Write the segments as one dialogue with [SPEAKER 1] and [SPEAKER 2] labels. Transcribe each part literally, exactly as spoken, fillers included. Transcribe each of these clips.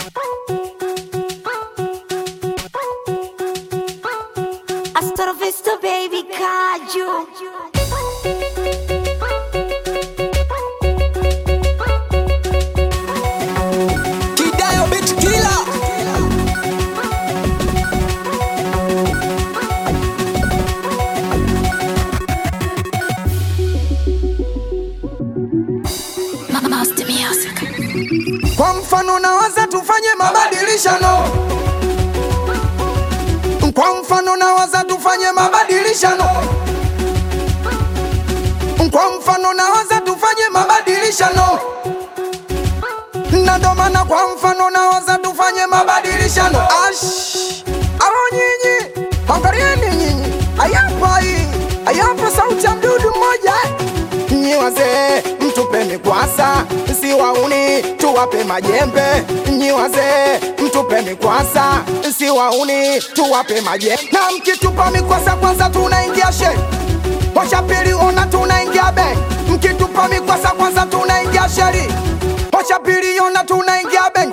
[SPEAKER 1] Hasta la vista, baby, Kaju.
[SPEAKER 2] Kidayo bitch killer.
[SPEAKER 1] Master Music.
[SPEAKER 2] Kwa mfano nawaza tufanye mabadilishano. Kwa mfano nawaza tufanye mabadilishano. Kwa mfano nawaza tufanye mabadilishano. Na ndo maana kwa mfano nawaza tufanye mabadilishano. Ash, alo nyinyi, angalieni nyinyi. Ayapa hii, ayapa sauti ya mdudu mmoja. Nyi wazee, mtupe mikwasa, si wauni, tuwape majembe. Nyi wazee, mtupe mikwasa, si wauni, tuwape majembe. Na mkitupa mikwasa kwanza tunaingia she, washa pili ona tunaingia be. Mkitupa mikwasa kwanza tunaingia sheri, washa pili ona tunaingia be.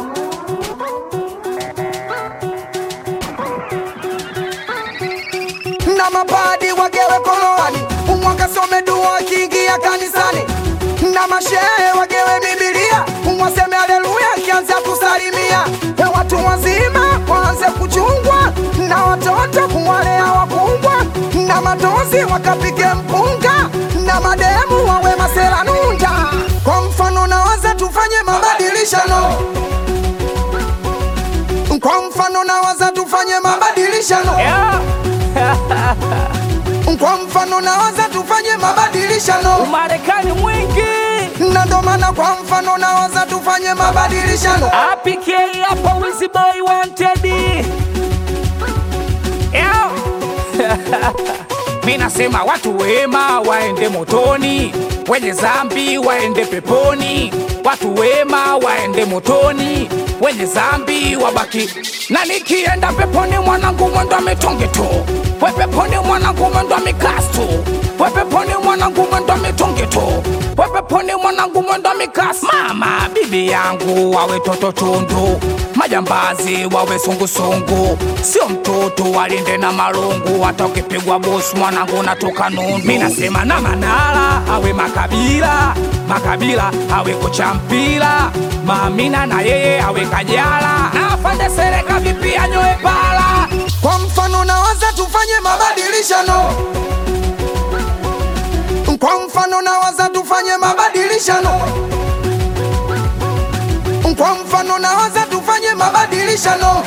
[SPEAKER 2] Na mabadi wagewe koloani, umwaka some dua kiingia kanisani. Na mashehe wagewe Biblia, umwaseme haleluya kianza kusalimia. We watu wazima waanze kuchungwa, na watoto kuwalea wakubwa. Na matozi wakapike mpunga, na mademu wawe masela nunja. Kwa mfano nawaza tufanye mabadilishano. Kwa mfano nawaza tufanye mabadilishano.
[SPEAKER 3] Yeah.
[SPEAKER 2] Kwa mfano nawaza tufanye mabadilishano.
[SPEAKER 3] Umarekani mwingi,
[SPEAKER 2] Na ndo maana kwa mfano nawaza tufanye mabadilishano.
[SPEAKER 3] A P K hapa Wizzy Boy wanted. Yeah. Mina sema watu wema waende motoni, wenye zambi waende peponi. Watu wema waende motoni, wenye zambi wabaki. Na nikienda peponi mwanangu mwendo mitonge tu. We peponi mwanangu mwendo mikastu. We peponi mwanangu mwendo mitonge tu. We peponi mwanangu mwendo mikastu. Mama bibi yangu wawe toto tundu, majambazi wawe sungusungu. Sio mtoto walinde na marungu, hata ukipigwa boss mwanangu natoka nundu. Mina sema na Manara awe Makabila, Makabila awe kocha mpira. Mamina na yeye awe Kajala, na afande Sereka vipi anyoe pala.
[SPEAKER 2] Kwa mfano nawaza tufanye mabadilishano. Kwa mfano nawaza tufanye mabadilishano. Kwa mfano nawaza tufanye mabadilishano.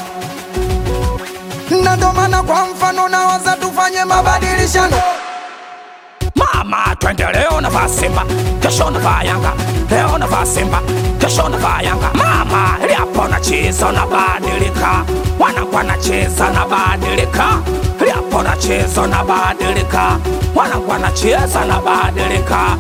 [SPEAKER 2] Na ndo maana kwa mfano nawaza tufanye mabadilishano.
[SPEAKER 3] Mama twende leo na Simba, kesho na Yanga. Leo na Simba, kesho na Yanga. Mama liapo na cheza na badilika, wanakuwa na cheza na badilika. Liapo na cheza na badilika, wanakuwa na cheza na badilika.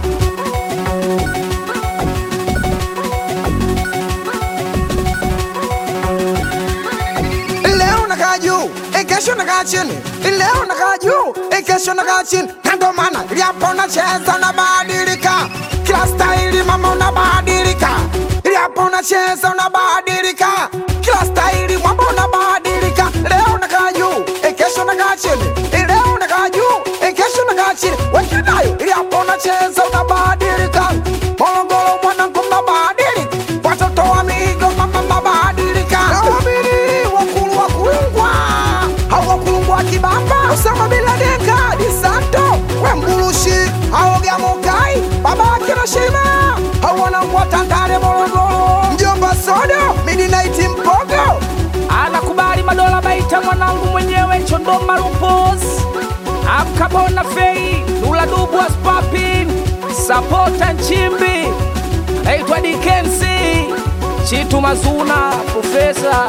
[SPEAKER 2] Leo nakaa juu, kesho nakaa chini. Leo nakaa juu, kesho nakaa chini. Na ndo maana liapo na cheza na badilika. Kila staili mama unabadilika. Liapo na cheza unabadilika. Kila staili mambo unabadilika. Leo nakaa juu, kesho nakaa chini. Leo nakaa juu, kesho nakaa chini. Wekidayo liapo na cheza unabadilika. Morogoro mwanangu mabadilika. Watoto wa Migo mama mabadilika. Nawamini wakulu wakulungwa, hao wakulungwa kibamba. Osama Bin Laden Kadi Santo, we mburushi, hao Gamokai, baba wake na Shima, hao wanangwa Tandale Morogoro. Mjomba Sodo, Midnight Mpogo,
[SPEAKER 3] Anakubali madola baita mwanangu mwenyewe Chondoma Rupos. Akabona Fei, Lula Dubu Aspapin, Sapota Nchimbi, naitwa Dikensi, Chitu Mazuna, Profesa.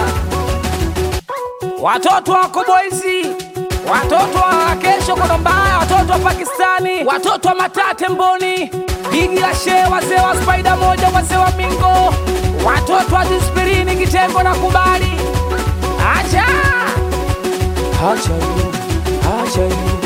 [SPEAKER 3] Watoto wako Boise, watoto wa kesho Kodombaya, watoto wa Pakistani, watoto wa Matate Mboni, Bigi la She, wazee wa Spider moja, wazee wa Mingo, watoto wa Dispirini Kitengo na Kubali. Acha! Acha you, acha you.